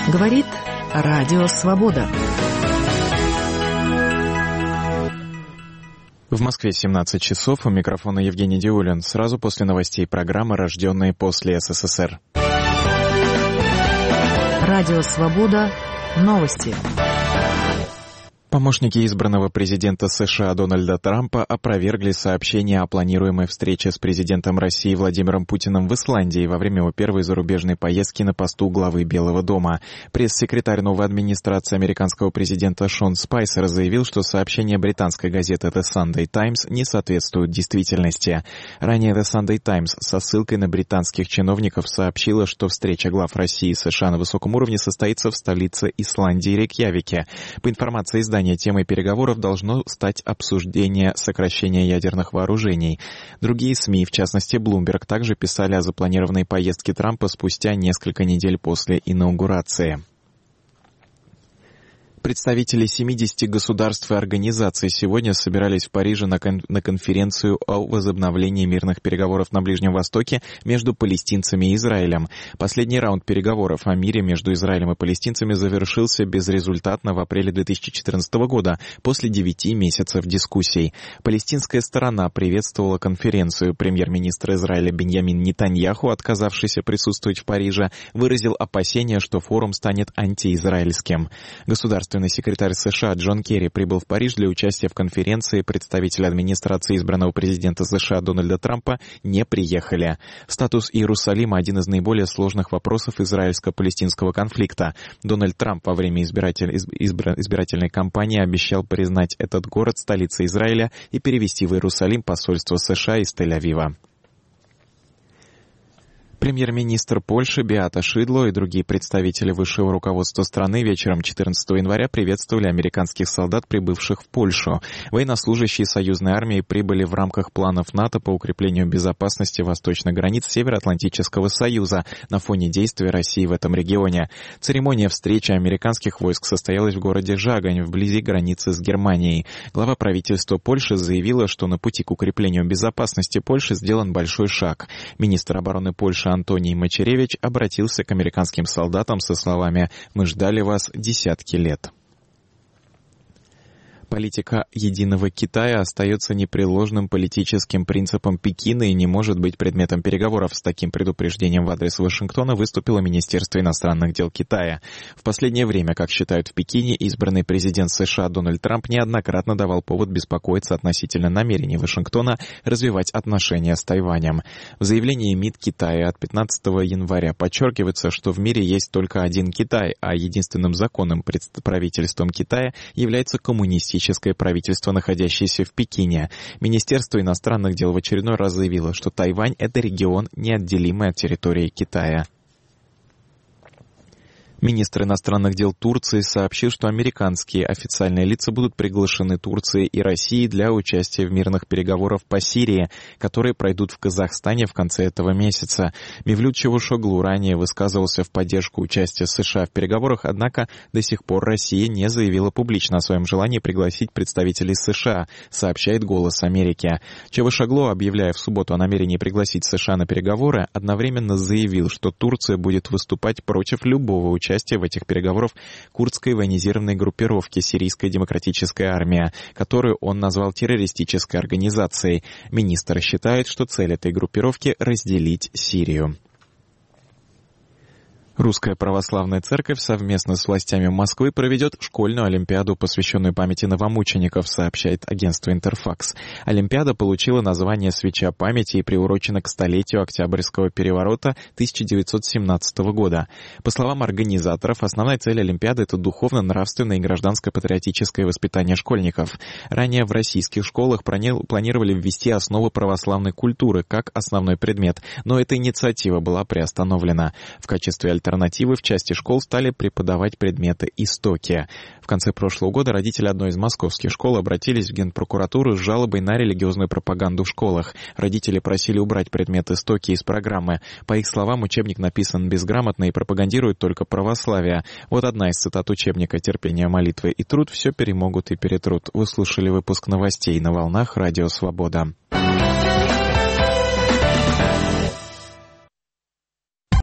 Говорит Радио Свобода. В Москве 17 часов. У микрофона Евгений Диулин. Сразу после новостей программы «Рожденные после СССР». Радио Свобода. Новости. Помощники избранного президента США Дональда Трампа опровергли сообщение о планируемой встрече с президентом России Владимиром Путиным в Исландии во время его первой зарубежной поездки на посту главы Белого дома. Пресс-секретарь новой администрации американского президента Шон Спайсер заявил, что сообщение британской газеты The Sunday Times не соответствует действительности. Ранее The Sunday Times со ссылкой на британских чиновников сообщила, что встреча глав России и США на высоком уровне состоится в столице Исландии Рейкьявике. По информации издания, темой переговоров должно стать обсуждение сокращения ядерных вооружений. Другие СМИ, в частности Bloomberg, также писали о запланированной поездке Трампа спустя несколько недель после инаугурации. Представители 70 государств и организаций сегодня собирались в Париже на конференцию о возобновлении мирных переговоров на Ближнем Востоке между палестинцами и Израилем. Последний раунд переговоров о мире между Израилем и палестинцами завершился безрезультатно в апреле 2014 года, после 9 месяцев дискуссий. Палестинская сторона приветствовала конференцию. Премьер-министр Израиля Биньямин Нетаньяху, отказавшийся присутствовать в Париже, выразил опасения, что форум станет антиизраильским. Государственный секретарь США Джон Керри прибыл в Париж для участия в конференции. Представители администрации избранного президента США Дональда Трампа не приехали. Статус Иерусалима – один из наиболее сложных вопросов израильско-палестинского конфликта. Дональд Трамп во время избирательной кампании обещал признать этот город столицей Израиля и перевести в Иерусалим посольство США из Тель-Авива. Премьер-министр Польши Беата Шидло и другие представители высшего руководства страны вечером 14 января приветствовали американских солдат, прибывших в Польшу. Военнослужащие союзной армии прибыли в рамках планов НАТО по укреплению безопасности восточных границ Североатлантического союза на фоне действий России в этом регионе. Церемония встречи американских войск состоялась в городе Жагань, вблизи границы с Германией. Глава правительства Польши заявила, что на пути к укреплению безопасности Польши сделан большой шаг. Министр обороны Польши Антоний Мачеревич обратился к американским солдатам со словами «Мы ждали вас десятки лет». Политика единого Китая остается непреложным политическим принципом Пекина и не может быть предметом переговоров. С таким предупреждением в адрес Вашингтона выступило Министерство иностранных дел Китая. В последнее время, как считают в Пекине, избранный президент США Дональд Трамп неоднократно давал повод беспокоиться относительно намерений Вашингтона развивать отношения с Тайванем. В заявлении МИД Китая от 15 января подчеркивается, что в мире есть только один Китай, а единственным законным правительством Китая является коммунистическое правительство, находящееся в Пекине. Министерство иностранных дел в очередной раз заявило, что Тайвань — это регион, неотделимый от территории Китая. Министр иностранных дел Турции сообщил, что американские официальные лица будут приглашены Турцией и Россией для участия в мирных переговорах по Сирии, которые пройдут в Казахстане в конце этого месяца. Мевлют Чавушоглу ранее высказывался в поддержку участия США в переговорах, однако до сих пор Россия не заявила публично о своем желании пригласить представителей США, сообщает «Голос Америки». Чавушоглу, объявляя в субботу о намерении пригласить США на переговоры, одновременно заявил, что Турция будет выступать против любого участия в этих переговорах курдской военизированной группировки «Сирийская демократическая армия», которую он назвал террористической организацией. Министр считает, что цель этой группировки — разделить Сирию. Русская православная церковь совместно с властями Москвы проведет школьную олимпиаду, посвященную памяти новомучеников, сообщает агентство «Интерфакс». Олимпиада получила название «Свеча памяти» и приурочена к столетию Октябрьского переворота 1917 года. По словам организаторов, основная цель Олимпиады — это духовно-нравственное и гражданско-патриотическое воспитание школьников. Ранее в российских школах планировали ввести основы православной культуры как основной предмет, но эта инициатива была приостановлена. В качестве альтернативы в части школ стали преподавать предметы истоки. В конце прошлого года родители одной из московских школ обратились в Генпрокуратуру с жалобой на религиозную пропаганду в школах. Родители просили убрать предмет истоки из программы. По их словам, учебник написан безграмотно и пропагандирует только православие. Вот одна из цитат учебника «Терпение, молитвы и труд» все перемогут и перетрут. Вы слушали выпуск новостей на волнах Радио Свобода.